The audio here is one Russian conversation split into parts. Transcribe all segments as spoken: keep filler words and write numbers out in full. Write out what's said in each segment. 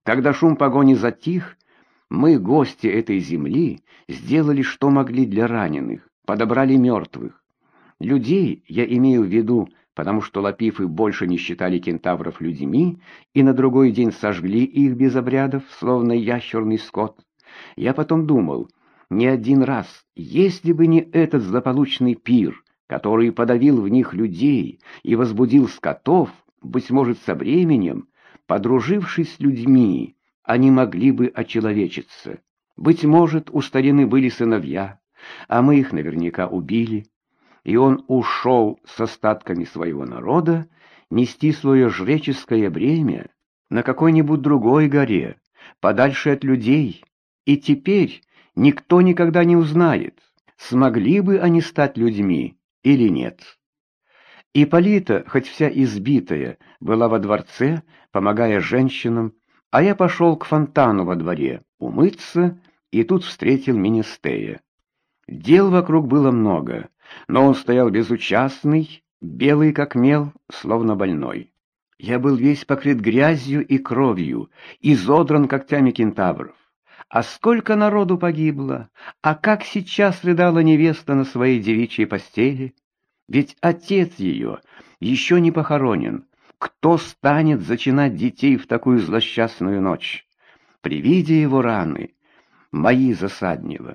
Когда шум погони затих, мы, гости этой земли, сделали, что могли для раненых, подобрали мертвых. Людей я имею в виду, потому что лапифы больше не считали кентавров людьми и на другой день сожгли их без обрядов, словно ящерный скот. Я потом думал, не один раз, если бы не этот злополучный пир, который подавил в них людей и возбудил скотов, быть может, со временем, подружившись с людьми, они могли бы очеловечиться. Быть может, у старины были сыновья, а мы их наверняка убили, и он ушел с остатками своего народа нести свое жреческое бремя на какой-нибудь другой горе, подальше от людей, и теперь никто никогда не узнает, смогли бы они стать людьми или нет. Ипполита, хоть вся избитая, была во дворце, помогая женщинам, а я пошел к фонтану во дворе умыться, и тут встретил Менестея. Дел вокруг было много, но он стоял безучастный, белый как мел, словно больной. Я был весь покрыт грязью и кровью, изодран когтями кентавров. А сколько народу погибло, а как сейчас рыдала невеста на своей девичьей постели. Ведь отец ее еще не похоронен. Кто станет зачинать детей в такую злосчастную ночь? При виде его раны мои засаднило.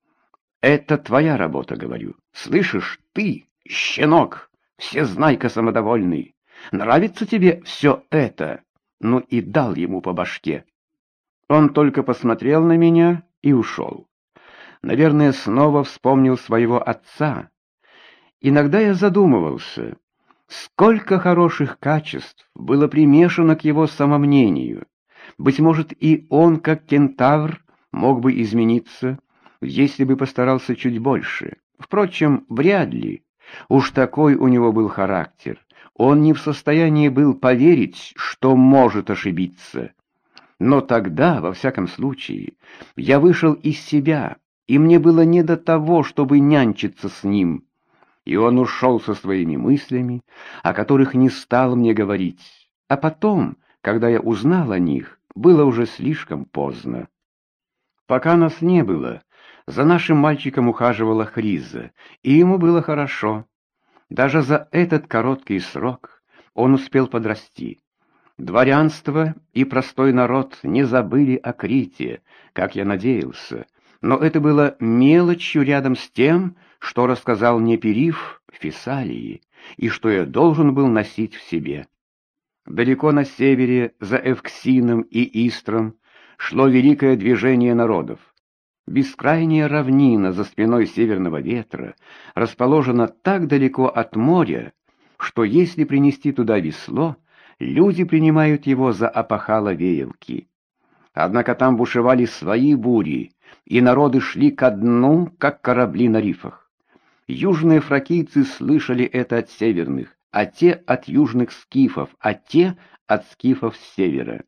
Это твоя работа, говорю. Слышишь, ты, щенок, всезнайка самодовольный. Нравится тебе все это? Ну и дал ему по башке. Он только посмотрел на меня и ушел. Наверное, снова вспомнил своего отца. Иногда я задумывался, сколько хороших качеств было примешано к его самомнению. Быть может, и он, как кентавр, мог бы измениться, если бы постарался чуть больше. Впрочем, вряд ли. Уж такой у него был характер. Он не в состоянии был поверить, что может ошибиться. Но тогда, во всяком случае, я вышел из себя, и мне было не до того, чтобы нянчиться с ним. И он ушел со своими мыслями, о которых не стал мне говорить. А потом, когда я узнал о них, было уже слишком поздно. Пока нас не было, за нашим мальчиком ухаживала Хриза, и ему было хорошо. Даже за этот короткий срок он успел подрасти. Дворянство и простой народ не забыли о Крите, как я надеялся, но это было мелочью рядом с тем, что рассказал мне Периф в Фессалии, и что я должен был носить в себе. Далеко на севере, за Эвксином и Истром, шло великое движение народов. Бескрайняя равнина за спиной северного ветра расположена так далеко от моря, что если принести туда весло, люди принимают его за опахало веялки. Однако там бушевали свои бури, и народы шли ко дну, как корабли на рифах. Южные фракийцы слышали это от северных, а те от южных скифов, а те от скифов с севера.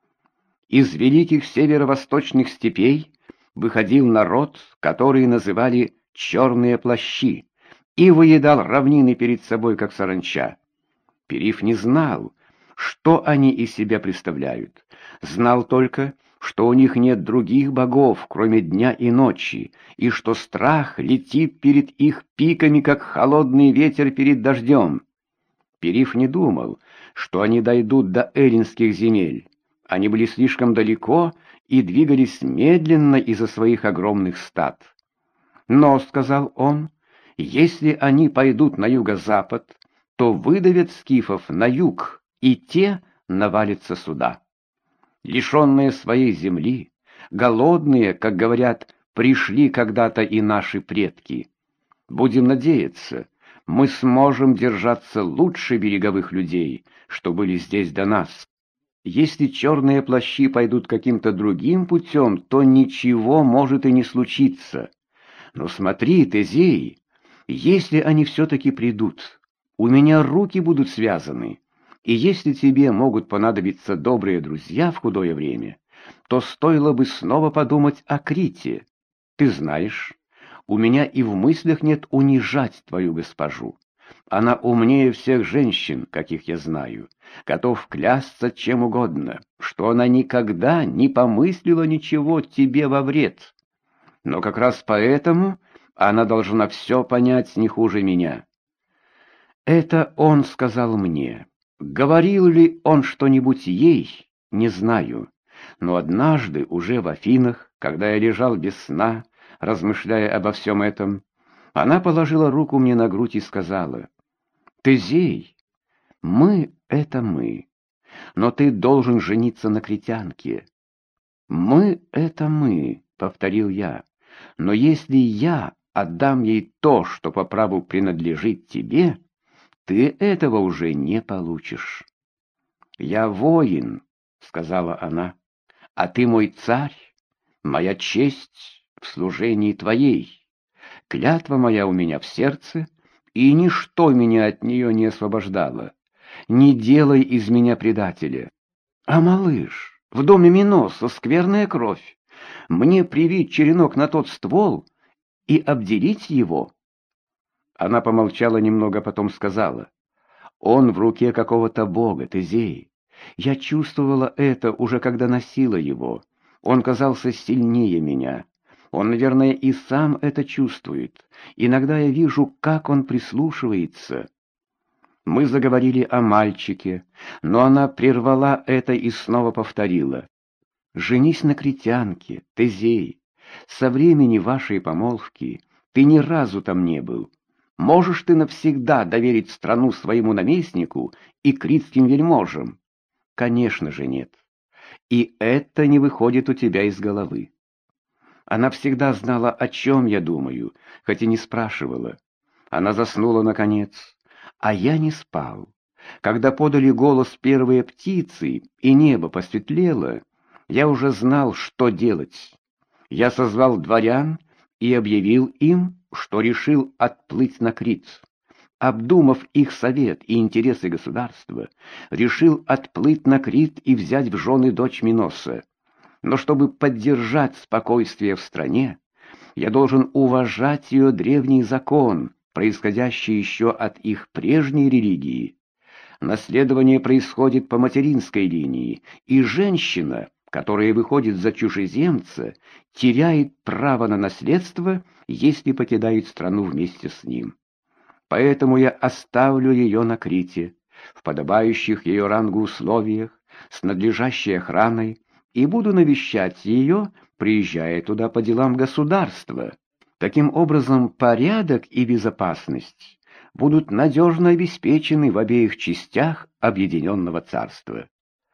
Из великих северо-восточных степей выходил народ, который называли «черные плащи», и выедал равнины перед собой, как саранча. Периф не знал, что они из себя представляют. Знал только, что у них нет других богов, кроме дня и ночи, и что страх летит перед их пиками, как холодный ветер перед дождем. Периф не думал, что они дойдут до эллинских земель. Они были слишком далеко и двигались медленно из-за своих огромных стад. «Но, — сказал он, — если они пойдут на юго-запад, то выдавят скифов на юг, и те навалятся сюда. Лишенные своей земли, голодные, как говорят, пришли когда-то и наши предки. Будем надеяться, мы сможем держаться лучше береговых людей, что были здесь до нас. Если черные плащи пойдут каким-то другим путем, то ничего может и не случиться. Но смотри, Тезей, если они все-таки придут, у меня руки будут связаны, и если тебе могут понадобиться добрые друзья в худое время, то стоило бы снова подумать о Крите. Ты знаешь, у меня и в мыслях нет унижать твою госпожу. Она умнее всех женщин, каких я знаю, готов клясться чем угодно, что она никогда не помыслила ничего тебе во вред. Но как раз поэтому она должна все понять не хуже меня. Это он сказал мне. Говорил ли он что-нибудь ей, не знаю. Но однажды уже в Афинах, когда я лежал без сна, размышляя обо всем этом, она положила руку мне на грудь и сказала: «Тезей, мы — это мы, но ты должен жениться на критянке». «Мы — это мы», — повторил я, — «но если я отдам ей то, что по праву принадлежит тебе, ты этого уже не получишь». «Я воин», — сказала она, — «а ты мой царь, моя честь в служении твоей. Клятва моя у меня в сердце, и ничто меня от нее не освобождало. Не делай из меня предателя. А малыш, в доме Миноса скверная кровь. Мне привить черенок на тот ствол и обделить его». Она помолчала немного, потом сказала: «Он в руке какого-то бога, Тезей. Я чувствовала это уже когда носила его. Он казался сильнее меня. Он, наверное, и сам это чувствует. Иногда я вижу, как он прислушивается». Мы заговорили о мальчике, но она прервала это и снова повторила: «Женись на критянке, Тезей. Со времени вашей помолвки ты ни разу там не был. Можешь ты навсегда доверить страну своему наместнику и критским вельможам?» «Конечно же нет. И это не выходит у тебя из головы». Она всегда знала, о чем я думаю, хоть и не спрашивала. Она заснула наконец, а я не спал. Когда подали голос первые птицы, и небо посветлело, я уже знал, что делать. Я созвал дворян и объявил им, что решил отплыть на Крит. Обдумав их совет и интересы государства, решил отплыть на Крит и взять в жены дочь Миноса. Но чтобы поддержать спокойствие в стране, я должен уважать ее древний закон, происходящий еще от их прежней религии. Наследование происходит по материнской линии, и женщина, которая выходит за чужеземца, теряет право на наследство, если покидает страну вместе с ним. Поэтому я оставлю ее на Крите, в подобающих ее рангу условиях, с надлежащей охраной, и буду навещать ее, приезжая туда по делам государства. Таким образом, порядок и безопасность будут надежно обеспечены в обеих частях объединенного царства.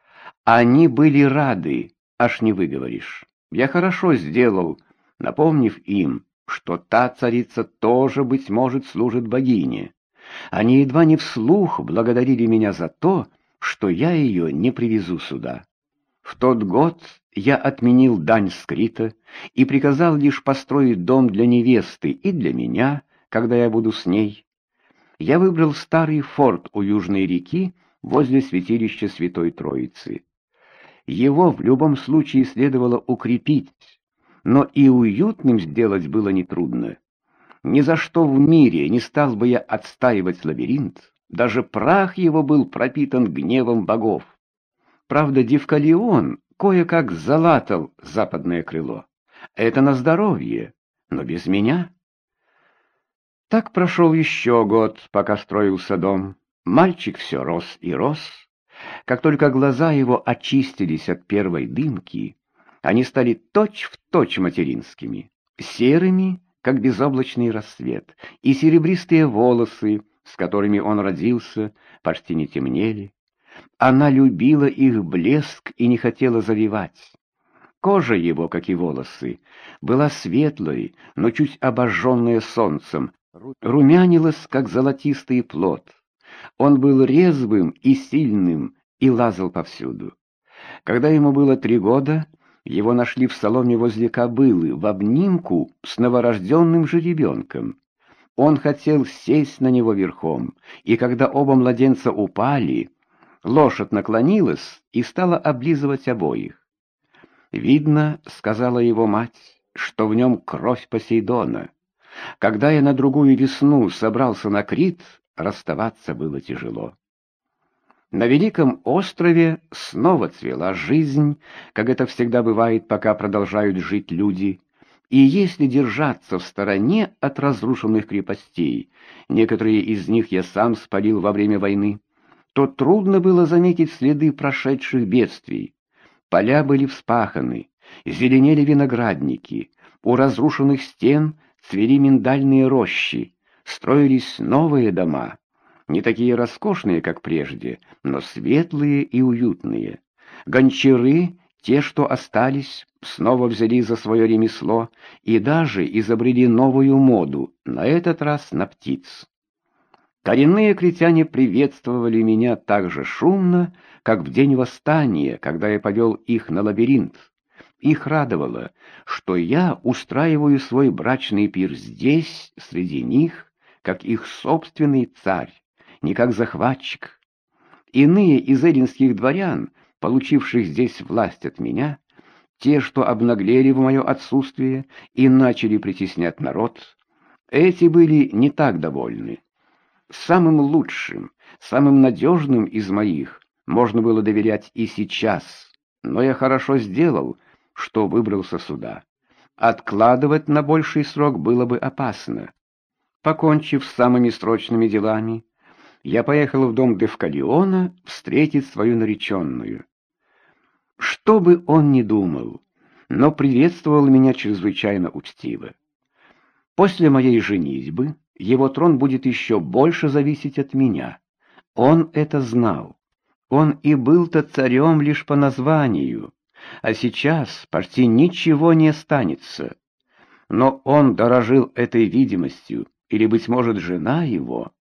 Они были рады, аж не выговоришь. Я хорошо сделал, напомнив им, что та царица тоже, быть может, служит богине. Они едва не вслух благодарили меня за то, что я ее не привезу сюда. В тот год я отменил дань с Крита и приказал лишь построить дом для невесты и для меня, когда я буду с ней. Я выбрал старый форт у южной реки возле святилища Святой Троицы. Его в любом случае следовало укрепить, но и уютным сделать было нетрудно. Ни за что в мире не стал бы я отстаивать лабиринт, даже прах его был пропитан гневом богов. Правда, Девкалион кое-как залатал западное крыло. Это на здоровье, но без меня. Так прошел еще год, пока строился дом. Мальчик все рос и рос. Как только глаза его очистились от первой дымки, они стали точь-в-точь материнскими, серыми, как безоблачный рассвет, и серебристые волосы, с которыми он родился, почти не темнели. Она любила их блеск и не хотела завивать. Кожа его, как и волосы, была светлой, но чуть обожженная солнцем, румянилась, как золотистый плод. Он был резвым и сильным и лазал повсюду. Когда ему было три года, его нашли в соломе возле кобылы в обнимку с новорожденным жеребенком. Он хотел сесть на него верхом, и когда оба младенца упали, лошадь наклонилась и стала облизывать обоих. «Видно, — сказала его мать, — что в нем кровь Посейдона. Когда я на другую весну собрался на Крит, расставаться было тяжело. На Великом острове снова цвела жизнь, как это всегда бывает, пока продолжают жить люди. И если держаться в стороне от разрушенных крепостей, некоторые из них я сам спалил во время войны, то трудно было заметить следы прошедших бедствий. Поля были вспаханы, зеленели виноградники, у разрушенных стен цвели миндальные рощи, строились новые дома, не такие роскошные, как прежде, но светлые и уютные. Гончары, те, что остались, снова взялись за свое ремесло и даже изобрели новую моду, на этот раз на птиц. Коренные критяне приветствовали меня так же шумно, как в день восстания, когда я повел их на лабиринт. Их радовало, что я устраиваю свой брачный пир здесь, среди них, как их собственный царь, не как захватчик. Иные из эллинских дворян, получивших здесь власть от меня, те, что обнаглели в мое отсутствие и начали притеснять народ, эти были не так довольны. Самым лучшим, самым надежным из моих можно было доверять и сейчас, но я хорошо сделал, что выбрался сюда. Откладывать на больший срок было бы опасно. Покончив с самыми срочными делами, я поехал в дом Девкалиона встретить свою нареченную. Что бы он ни думал, но приветствовал меня чрезвычайно учтиво. После моей женитьбы его трон будет еще больше зависеть от меня. Он это знал. Он и был-то царем лишь по названию, а сейчас почти ничего не останется. Но он дорожил этой видимостью, или, быть может, жена его.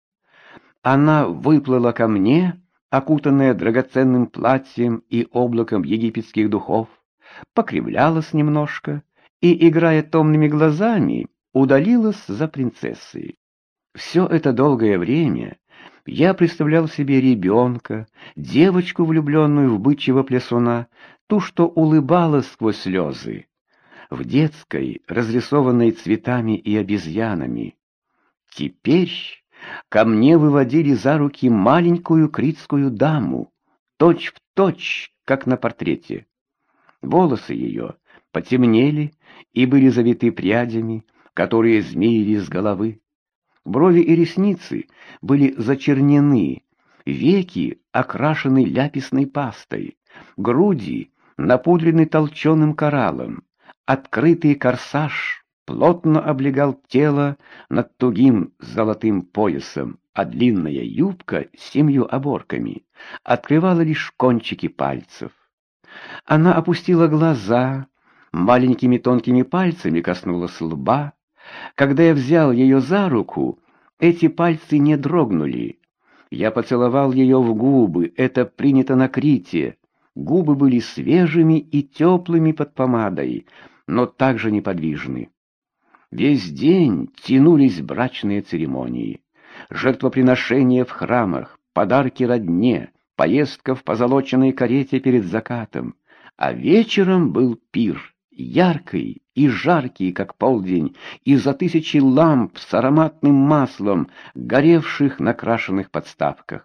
Она выплыла ко мне, окутанная драгоценным платьем и облаком египетских духов, покривлялась немножко и, играя томными глазами, удалилась за принцессой. Все это долгое время я представлял себе ребенка, девочку, влюбленную в бычьего плясуна, ту, что улыбалась сквозь слезы, в детской, разрисованной цветами и обезьянами. Теперь ко мне выводили за руки маленькую критскую даму, точь в точь, как на портрете. Волосы ее потемнели и были завиты прядями, которые змеились с головы. Брови и ресницы были зачернены, веки окрашены ляписной пастой, груди напудрены толченым кораллом, открытый корсаж плотно облегал тело над тугим золотым поясом, а длинная юбка с семью оборками открывала лишь кончики пальцев. Она опустила глаза, маленькими тонкими пальцами коснулась лба. Когда я взял ее за руку, эти пальцы не дрогнули. Я поцеловал ее в губы, это принято на Крите. Губы были свежими и теплыми под помадой, но также неподвижны. Весь день тянулись брачные церемонии, жертвоприношения в храмах, подарки родне, поездка в позолоченной карете перед закатом, а вечером был пир, яркий и жаркий, как полдень, из-за тысячи ламп с ароматным маслом, горевших на крашеных подставках.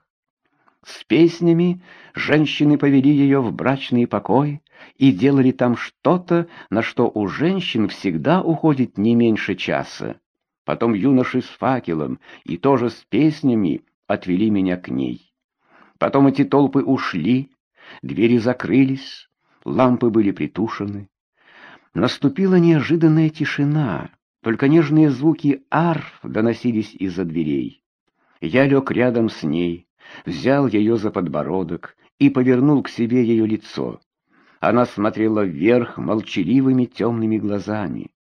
С песнями женщины повели ее в брачный покой и делали там что-то, на что у женщин всегда уходит не меньше часа. Потом юноши с факелом и тоже с песнями отвели меня к ней. Потом эти толпы ушли, двери закрылись, лампы были притушены. Наступила неожиданная тишина, только нежные звуки арф доносились из-за дверей. Я лег рядом с ней, взял ее за подбородок и повернул к себе ее лицо. Она смотрела вверх молчаливыми темными глазами.